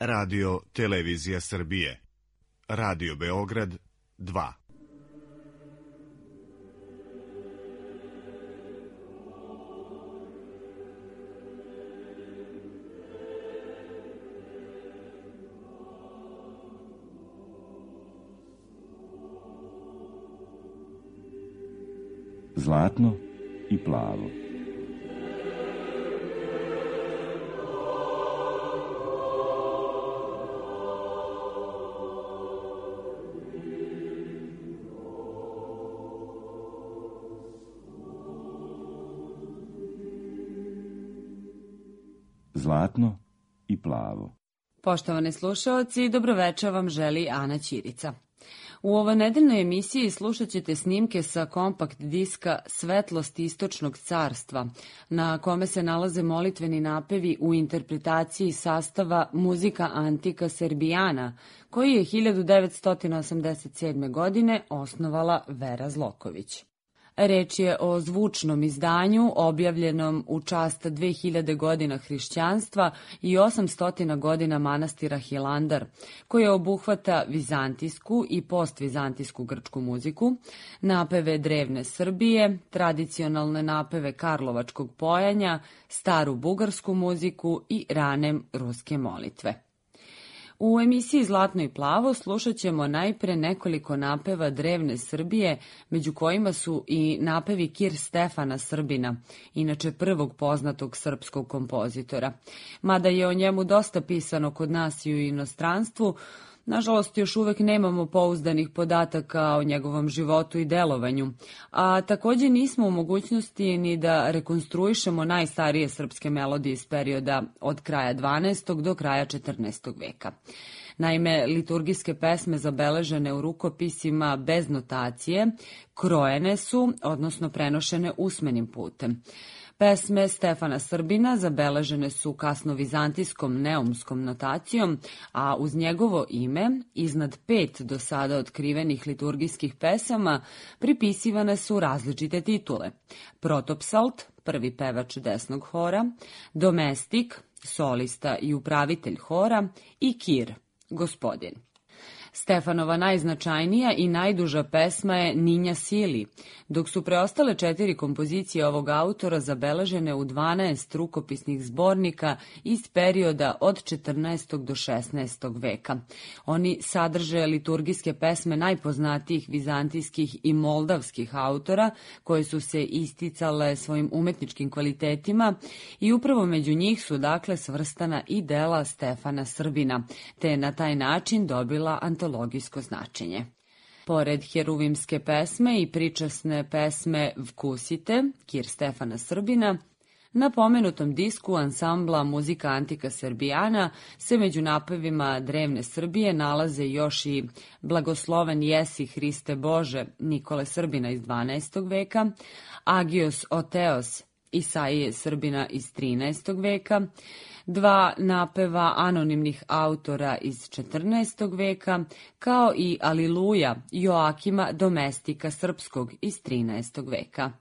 Radio Televizija Srbije, Radio Beograd 2. Zlatno i plavo. Zlatno i plavo. Poštovani slušaoci, dobroveče vam želi Ana Ćirica. U ovoj nedeljnoj emisiji slušat ćete snimke sa kompakt diska Svetlost istočnog carstva, na kome se nalaze molitveni napevi u interpretaciji sastava Muzika Antika Serbijana, koji je 1987. godine osnovala Vera Zloković. Reč je o zvučnom izdanju objavljenom u čast 2000 godina hrišćanstva i 800 godina manastira Hilandar, koje obuhvata vizantijsku i postvizantijsku grčku muziku, napeve drevne Srbije, tradicionalne napeve karlovačkog pojanja, staru bugarsku muziku i rane ruske molitve. U emisiji Zlatno i plavo slušat ćemo najpre nekoliko napeva drevne Srbije, među kojima su i napevi Kir Stefana Srbina, inače prvog poznatog srpskog kompozitora. Mada je o njemu dosta pisano kod nas i u inostranstvu, nažalost još uvek nemamo pouzdanih podataka o njegovom životu i delovanju, a također nismo u mogućnosti ni da rekonstruišemo najstarije srpske melodije iz perioda od kraja 12. do kraja 14. veka. Naime, liturgijske pesme zabeležene u rukopisima bez notacije krojene su, odnosno prenošene usmenim putem. Pesme Stefana Srbina zabeležene su kasnovizantijskom neumskom notacijom, a uz njegovo ime, iznad 5 do sada otkrivenih liturgijskih pesama, pripisivane su različite titule. Protopsalt, prvi pevač desnog hora, domestik, solista i upravitelj hora i kir, gospodin. Stefanova najznačajnija i najduža pesma je Ninja Sili, dok su preostale 4 kompozicije ovog autora zabeležene u 12 rukopisnih zbornika iz perioda od 14. do 16. veka. Oni sadrže liturgijske pesme najpoznatijih vizantijskih i moldavskih autora, koje su se isticale svojim umetničkim kvalitetima i upravo među njih su dakle svrstana i dela Stefana Srbina, te na taj način dobila antologijsko značenje. Pored heruvimske pesme i pričasne pesme Vkusite, Kir Stefana Srbina, na pomenutom disku ansambla Muzika Antika Serbijana se među napevima drevne Srbije nalaze još i Blagosloven jesi Hriste Bože Nikole Srbina iz 12. veka, Agios Oteos Isaije Srbina iz 13. veka, 2 napeva anonimnih autora iz 14. veka, kao i Aliluja Joakima Domestika Srpskog iz 13. veka.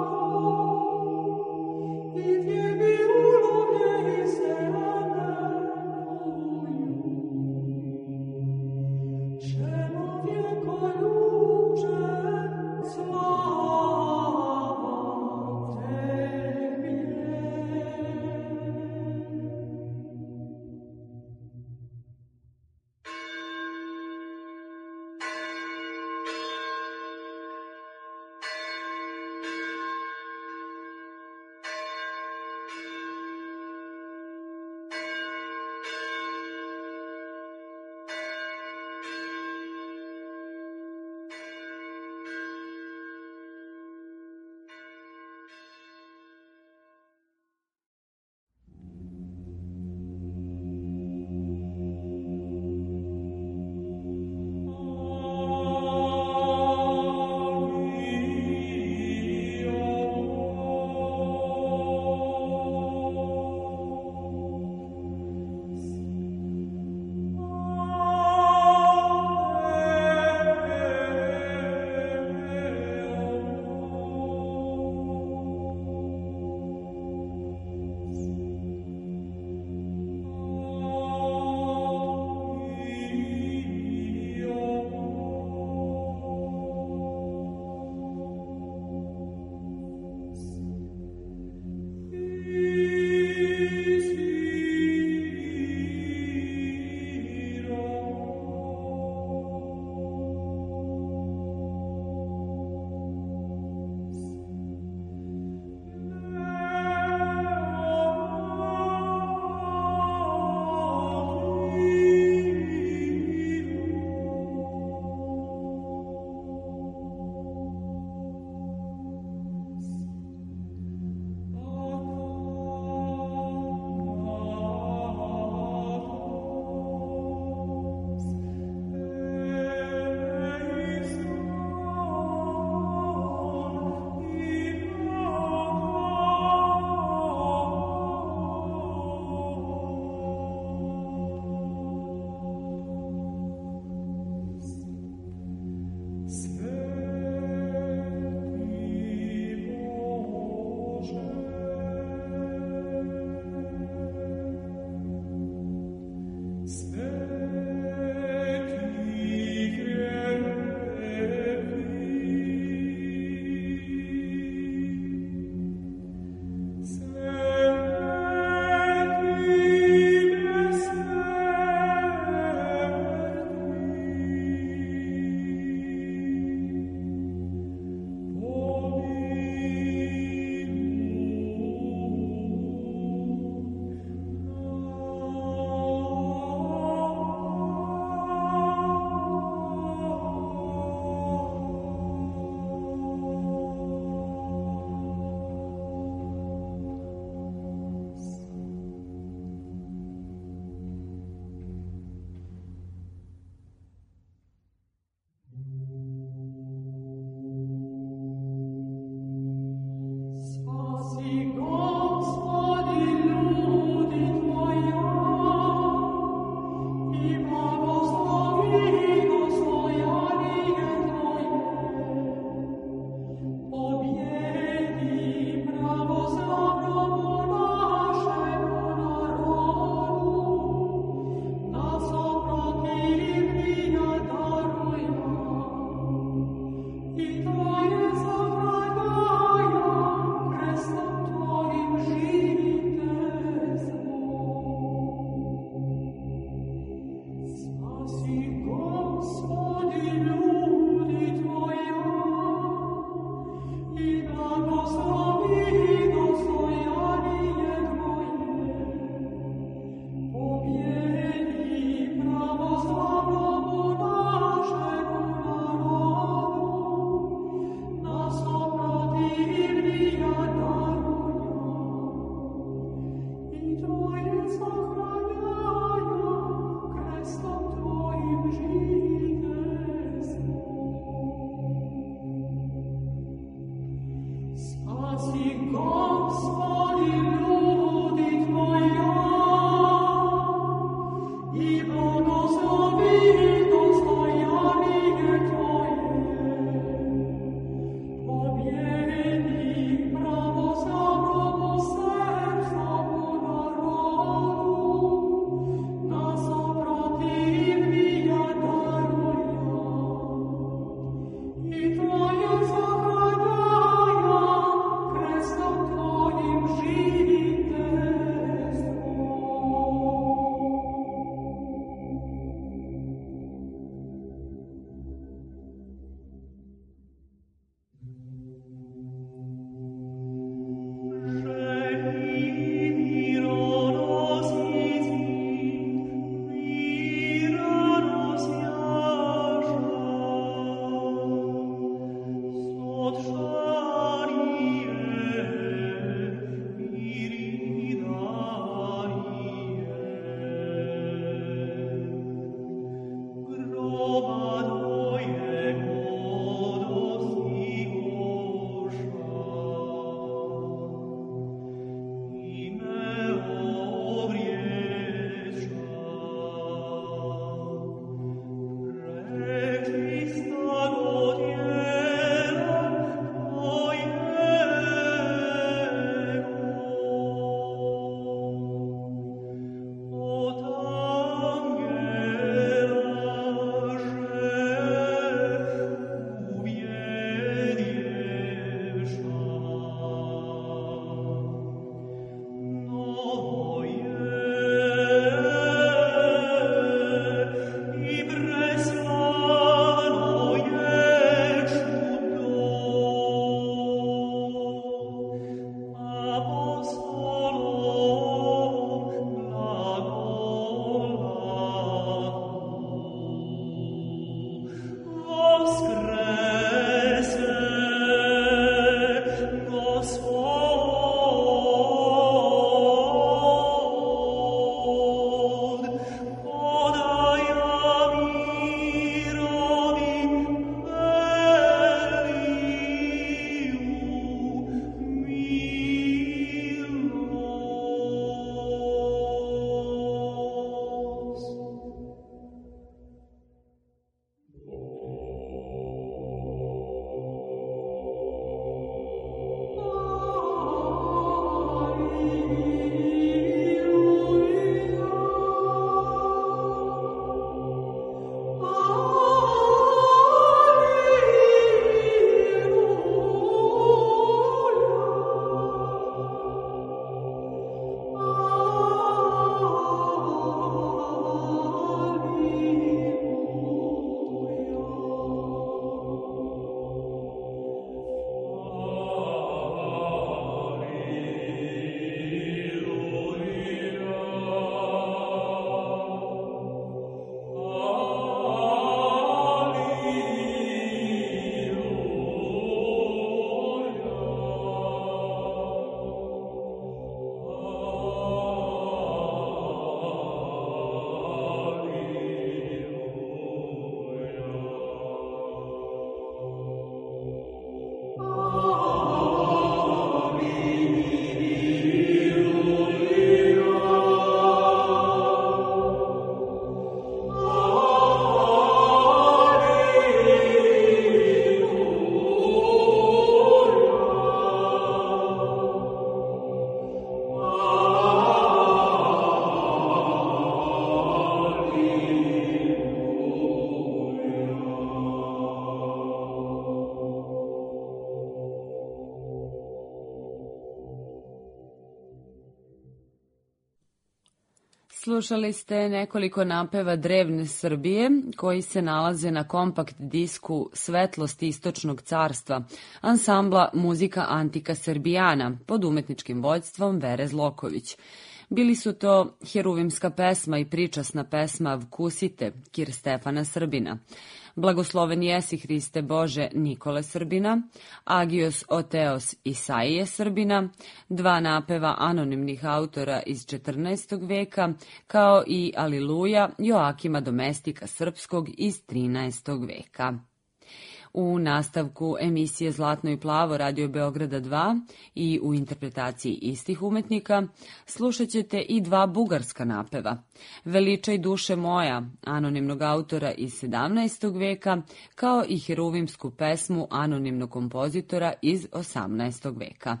Slušali ste nekoliko napeva drevne Srbije koji se nalaze na kompakt disku Svetlost istočnog carstva ansambla Muzika Antika Srbijana pod umetničkim vođstvom Vere Zloković. Bili su to heruvimska pesma i pričasna pesma Vkusite Kir Stefana Srbina, Blagosloven jesi Hriste Bože Nikole Srbina, Agios Oteos Isaije Srbina, dva napeva anonimnih autora iz 14. veka, kao i Aliluja Joakima Domestika Srpskog iz 13. veka. U nastavku emisije Zlatno i plavo Radio Beograda 2 i u interpretaciji istih umetnika slušat ćete i dva bugarska napeva. Veličaj duše moja, anonimnog autora iz 17. veka, kao i heruvimsku pesmu anonimnog kompozitora iz 18. veka.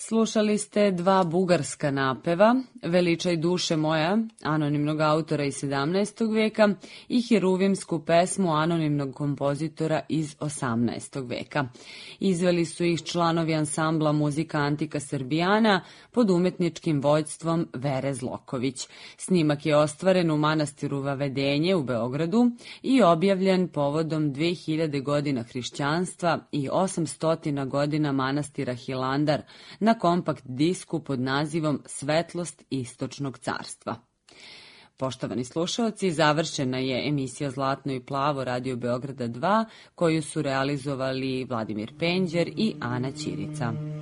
Slušali ste dva bugarska napeva, Veličaj duše moja, anonimnog autora iz 17. veka i heruvimsku pesmu anonimnog kompozitora iz 18. veka. Izveli su ih članovi ansambla Muzika Antika Srbijana pod umetničkim vođstvom Vere Zloković. Snimak je ostvaren u manastiru Vavedenje u Beogradu i objavljen povodom 2000 godina hrišćanstva i 800 godina manastira Hilandar na kompakt disku pod nazivom Svetlost istočnog carstva. Poštovani slušaoci, završena je emisija Zlatno i plavo Radio Beograda 2, koju su realizovali Vladimir Penđer i Ana Ćirica.